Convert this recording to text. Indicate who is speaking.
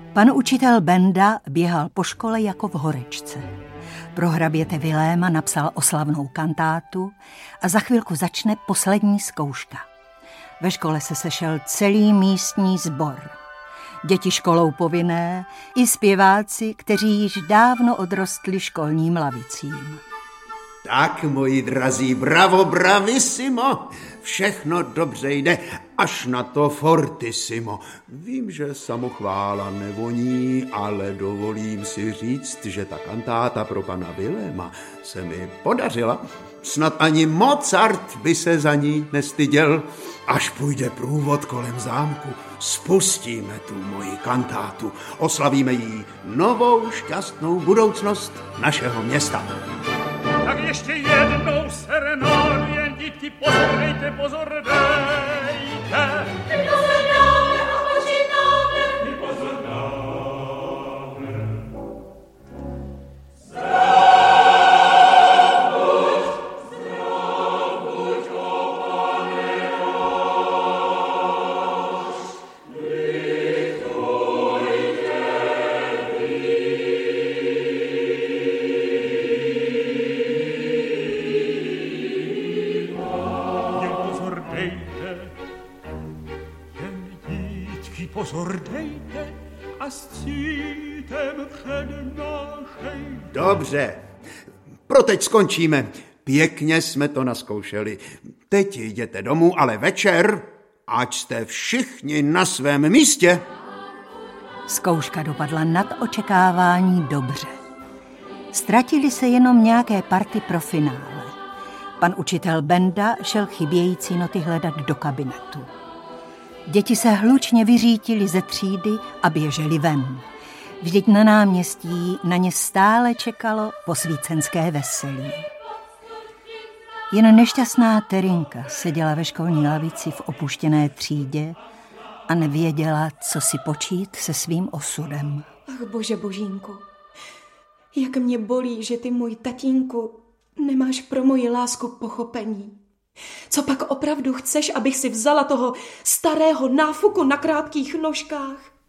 Speaker 1: Pan učitel Benda běhal po škole jako v horečce. Pro hraběte Viléma napsal oslavnou kantátu a za chvilku začne poslední zkouška. Ve škole se sešel celý místní sbor. Děti školou povinné i zpěváci, kteří již dávno odrostli školním lavicím.
Speaker 2: Tak, moji drazí, bravo, bravissimo, všechno dobře jde, až na to fortissimo. Vím, že samochvála nevoní, ale dovolím si říct, že ta kantáta pro pana Viléma se mi podařila. Snad ani Mozart by se za ní nestyděl. Až půjde průvod kolem zámku, spustíme tu moji kantátu, oslavíme jí novou šťastnou budoucnost našeho města.
Speaker 3: Tak ještě jednou serenádu, jen děti, pozor dejte, pozor dejte. My pozor dáme a počítáme. My pozor dáme. Zdrav buď, o Pane náš, litujte pozor dejte a s cítem přednášej.
Speaker 2: Dobře, pro teď skončíme. Pěkně jsme to naskoušeli. Teď jděte domů, ale večer, ať jste všichni na svém místě.
Speaker 1: Zkouška dopadla nad očekávání dobře. Ztratili se jenom nějaké party pro finále. Pan učitel Benda šel chybějící noty hledat do kabinetu. Děti se hlučně vyřítili ze třídy a běželi ven. Vždyť na náměstí na ně stále čekalo posvícenské veselí. Jen nešťastná Terinka seděla ve školní lavici v opuštěné třídě a nevěděla, co si počít se svým osudem.
Speaker 4: Ach, bože božínku, jak mě bolí, že ty, můj tatínku, nemáš pro moji lásku pochopení. Co pak opravdu chceš, abych si vzala toho starého náfuku na krátkých nožkách?